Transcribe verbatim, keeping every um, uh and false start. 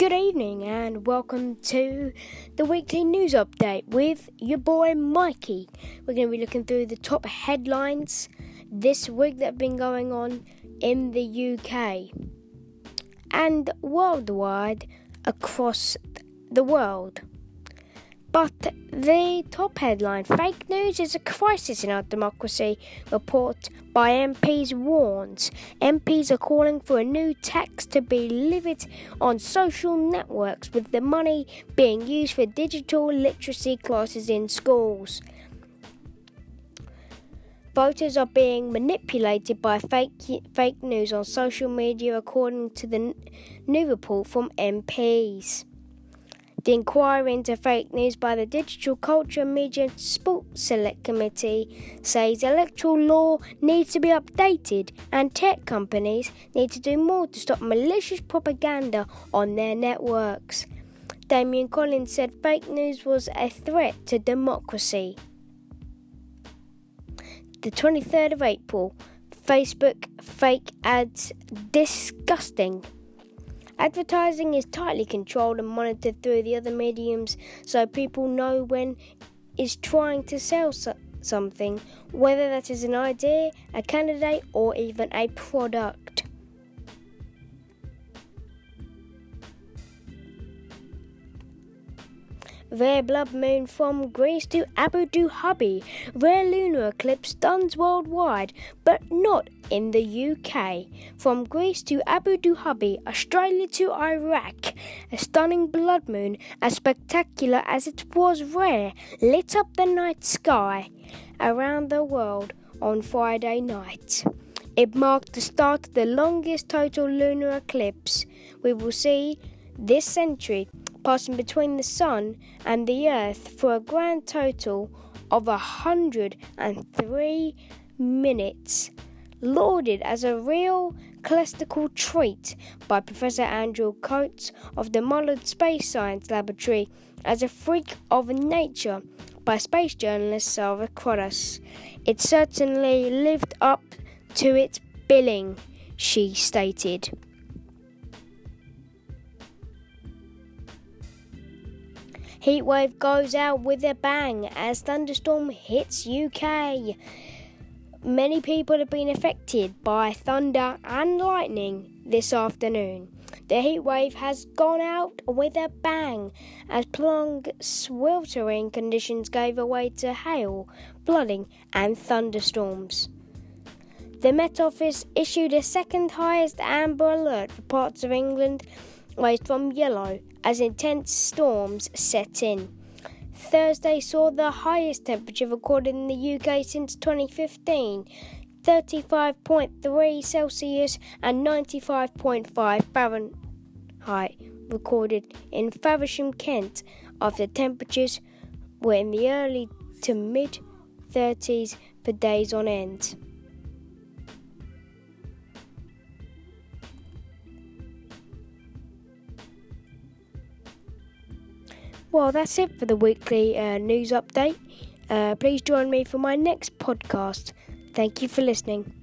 Good evening and welcome to the weekly news update with your boy Mikey. We're going to be looking through the top headlines this week that have been going on in the U K and worldwide across the world. But the top headline, fake news is a crisis in our democracy, report by M Ps warns. M Ps are calling for a new tax to be levied on social networks, with the money being used for digital literacy classes in schools. Voters are being manipulated by fake fake news on social media, according to the n- new report from M Ps. The inquiry into fake news by the Digital Culture, Media and Sport Select Committee says electoral law needs to be updated and tech companies need to do more to stop malicious propaganda on their networks. Damian Collins said fake news was a threat to democracy. The twenty-third of April, Facebook fake ads disgusting. Advertising is tightly controlled and monitored through the other mediums, so people know when it's trying to sell so- something, whether that is an idea, a candidate, or even a product. Rare blood moon from Greece to Abu Dhabi. Rare lunar eclipse stuns worldwide, but not in the U K. From Greece to Abu Dhabi, Australia to Iraq. A stunning blood moon, as spectacular as it was rare, lit up the night sky around the world on Friday night. It marked the start of the longest total lunar eclipse we will see this century, passing between the sun and the earth for a grand total of one hundred three minutes, lauded as a real classical treat by Professor Andrew Coates of the Mullard Space Science Laboratory as a freak of nature by space journalist Sarah Cruddas. It certainly lived up to its billing, she stated. Heatwave goes out with a bang as thunderstorm hits U K. Many people have been affected by thunder and lightning this afternoon. The heatwave has gone out with a bang as prolonged sweltering conditions gave way to hail, flooding and thunderstorms. The Met Office issued a second highest amber alert for parts of England, raised from yellow as intense storms set in. Thursday saw the highest temperature recorded in the U K since twenty fifteen, thirty-five point three Celsius and ninety-five point five Fahrenheit recorded in Faversham, Kent, after temperatures were in the early to mid thirties for days on end. Well, that's it for the weekly uh, news update. Uh, please join me for my next podcast. Thank you for listening.